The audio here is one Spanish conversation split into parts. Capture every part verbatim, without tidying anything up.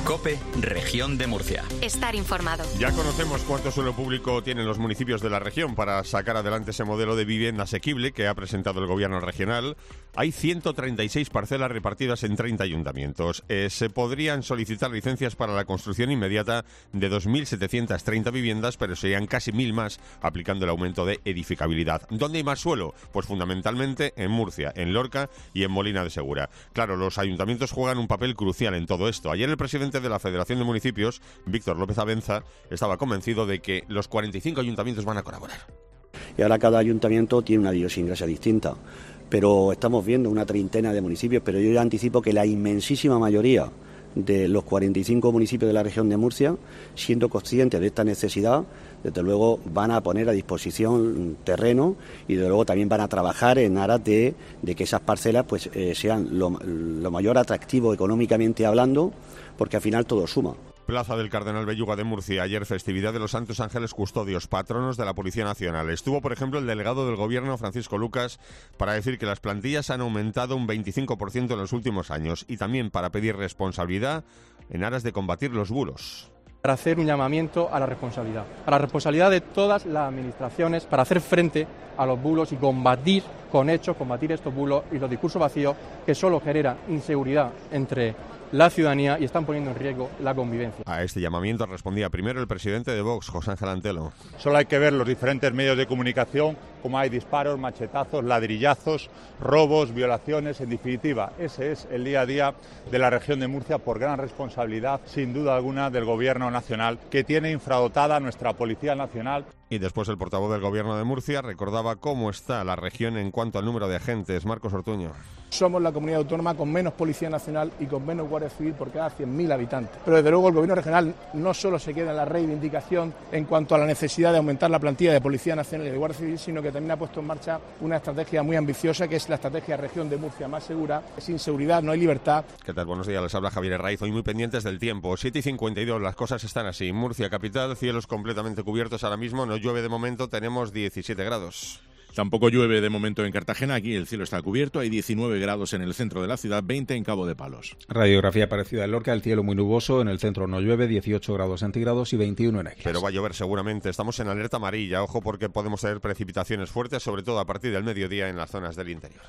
COPE, Región de Murcia. Estar informado. Ya conocemos cuánto suelo público tienen los municipios de la región para sacar adelante ese modelo de vivienda asequible que ha presentado el gobierno regional. Hay ciento treinta y seis parcelas repartidas en treinta ayuntamientos. Eh, se podrían solicitar licencias para la construcción inmediata de dos mil setecientas treinta viviendas, pero serían casi mil más aplicando el aumento de edificabilidad. ¿Dónde hay más suelo? Pues fundamentalmente en Murcia, en Lorca y en Molina de Segura. Claro, los ayuntamientos juegan un papel crucial en todo esto. Ayer el presidente de la Federación de Municipios, Víctor López Abenza, estaba convencido de que los cuarenta y cinco ayuntamientos van a colaborar. Y ahora cada ayuntamiento tiene una idiosincrasia distinta, pero estamos viendo una treintena de municipios, pero yo ya anticipo que la inmensísima mayoría de los cuarenta y cinco municipios de la región de Murcia, siendo conscientes de esta necesidad, desde luego van a poner a disposición terreno y desde luego también van a trabajar en aras de, de que esas parcelas pues eh, sean lo, lo mayor atractivo económicamente hablando, porque al final todo suma. Plaza del Cardenal Belluga de Murcia. Ayer festividad de los Santos Ángeles Custodios, patronos de la Policía Nacional. Estuvo, por ejemplo, el delegado del Gobierno, Francisco Lucas, para decir que las plantillas han aumentado un veinticinco por ciento en los últimos años y también para pedir responsabilidad en aras de combatir los bulos. Para hacer un llamamiento a la responsabilidad, a la responsabilidad de todas las administraciones para hacer frente a los bulos y combatir con hechos, combatir estos bulos y los discursos vacíos que solo generan inseguridad entre la ciudadanía y están poniendo en riesgo la convivencia. A este llamamiento respondía primero el presidente de Vox, José Ángel Antelo. Solo hay que ver los diferentes medios de comunicación, como hay disparos, machetazos, ladrillazos, robos, violaciones, en definitiva, ese es el día a día de la región de Murcia por gran responsabilidad, sin duda alguna, del Gobierno nacional, que tiene infradotada nuestra Policía Nacional. Y después el portavoz del Gobierno de Murcia recordaba cómo está la región en cuanto al número de agentes. Marcos Ortuño. Somos la comunidad autónoma con menos Policía Nacional y con menos Guardia Civil por cada cien mil habitantes. Pero desde luego el Gobierno regional no solo se queda en la reivindicación en cuanto a la necesidad de aumentar la plantilla de Policía Nacional y de Guardia Civil, sino que también ha puesto en marcha una estrategia muy ambiciosa, que es la estrategia Región de Murcia más segura. Sin seguridad no hay libertad. ¿Qué tal? Buenos días, les habla Javier Herraiz. Hoy muy pendientes del tiempo. siete y cincuenta y dos, las cosas están así. Murcia capital, cielos completamente cubiertos ahora mismo, no llueve de momento, tenemos diecisiete grados. Tampoco llueve de momento en Cartagena, aquí el cielo está cubierto, hay diecinueve grados en el centro de la ciudad, veinte en Cabo de Palos. Radiografía parecida en Lorca, el cielo muy nuboso, en el centro no llueve, dieciocho grados centígrados y veintiuno en Aguilas. Pero va a llover seguramente, estamos en alerta amarilla, ojo porque podemos tener precipitaciones fuertes, sobre todo a partir del mediodía en las zonas del interior.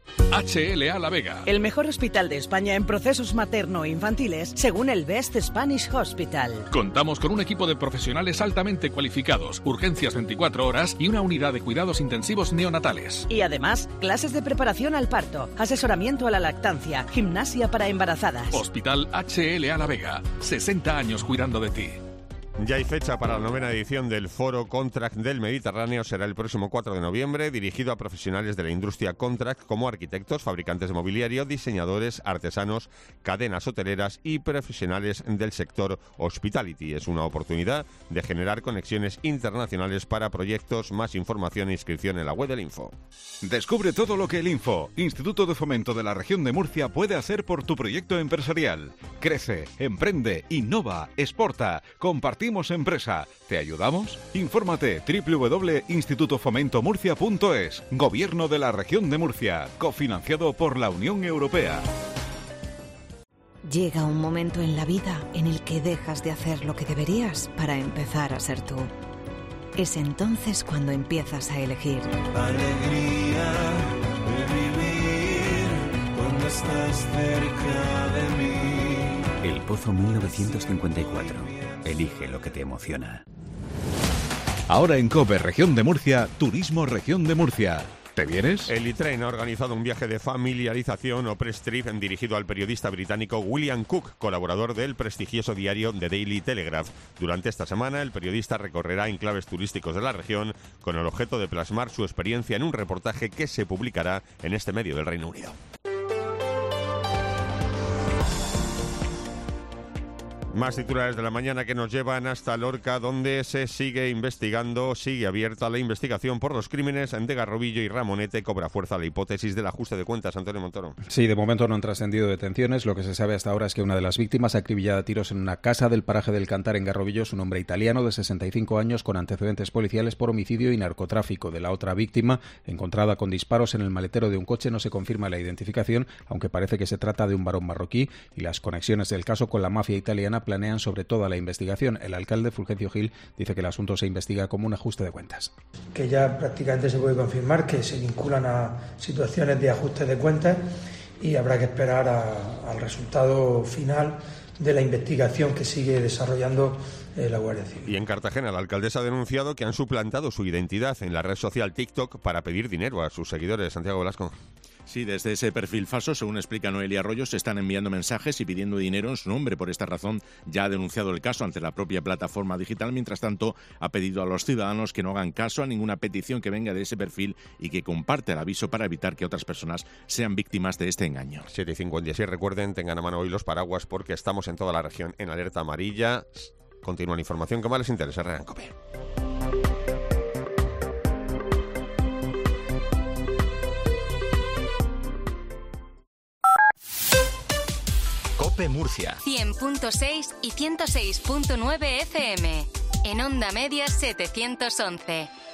H L A La Vega. El mejor hospital de España en procesos materno-infantiles, según el Best Spanish Hospital. Contamos con un equipo de profesionales altamente cualificados, urgencias veinticuatro horas y una unidad de cuidados intensivos neonatales. Y además, clases de preparación al parto, asesoramiento a la lactancia, gimnasia para embarazadas. Hospital H L A La Vega. sesenta años cuidando de ti. Ya hay fecha para la novena edición del Foro Contract del Mediterráneo. Será el próximo cuatro de noviembre, dirigido a profesionales de la industria Contract como arquitectos, fabricantes de mobiliario, diseñadores, artesanos, cadenas hoteleras y profesionales del sector hospitality. Es una oportunidad de generar conexiones internacionales para proyectos. Más información e inscripción en la web del Info. Descubre todo lo que el Info, Instituto de Fomento de la Región de Murcia, puede hacer por tu proyecto empresarial. Crece, emprende, innova, exporta, compartimos empresa. ¿Te ayudamos? Infórmate doble u doble u doble punto instituto fomento murcia punto es. Gobierno de la Región de Murcia, cofinanciado por la Unión Europea. Llega un momento en la vida en el que dejas de hacer lo que deberías para empezar a ser tú. Es entonces cuando empiezas a elegir. Alegría de vivir cuando estás cerca de mí. El Pozo mil novecientos cincuenta y cuatro. Elige lo que te emociona. Ahora en COPE Región de Murcia, Turismo Región de Murcia. ¿Te vienes? El E-Train ha organizado un viaje de familiarización o press trip dirigido al periodista británico William Cook, colaborador del prestigioso diario The Daily Telegraph. Durante esta semana, el periodista recorrerá enclaves turísticos de la región con el objeto de plasmar su experiencia en un reportaje que se publicará en este medio del Reino Unido. Más titulares de la mañana que nos llevan hasta Lorca, donde se sigue investigando, sigue abierta la investigación por los crímenes de Garrobillo y Ramonete. Cobra fuerza la hipótesis del ajuste de cuentas. Antonio Montoro. Sí, de momento no han trascendido detenciones. Lo que se sabe hasta ahora es que una de las víctimas, acribillada a tiros en una casa del paraje del Cantar en Garrobillo, es un hombre italiano de sesenta y cinco años con antecedentes policiales por homicidio y narcotráfico. De la otra víctima, encontrada con disparos en el maletero de un coche, no se confirma la identificación, aunque parece que se trata de un varón marroquí, y las conexiones del caso con la mafia italiana planean sobre toda la investigación. El alcalde, Fulgencio Gil, dice que el asunto se investiga como un ajuste de cuentas. Que ya prácticamente se puede confirmar que se vinculan a situaciones de ajuste de cuentas y habrá que esperar a, al resultado final de la investigación que sigue desarrollando eh, la Guardia Civil. Y en Cartagena, la alcaldesa ha denunciado que han suplantado su identidad en la red social TikTok para pedir dinero a sus seguidores. Santiago Velasco. Sí, desde ese perfil falso, según explica Noelia Arroyo, se están enviando mensajes y pidiendo dinero en su nombre. Por esta razón, ya ha denunciado el caso ante la propia plataforma digital. Mientras tanto, ha pedido a los ciudadanos que no hagan caso a ninguna petición que venga de ese perfil y que comparte el aviso para evitar que otras personas sean víctimas de este engaño. siete y cincuenta y seis, recuerden, tengan a mano hoy los paraguas porque estamos en toda la región en alerta amarilla. Continúa la información que más les interesa. Rean Cope. Cope Murcia. cien punto seis y ciento seis punto nueve F M. En onda media setecientos once.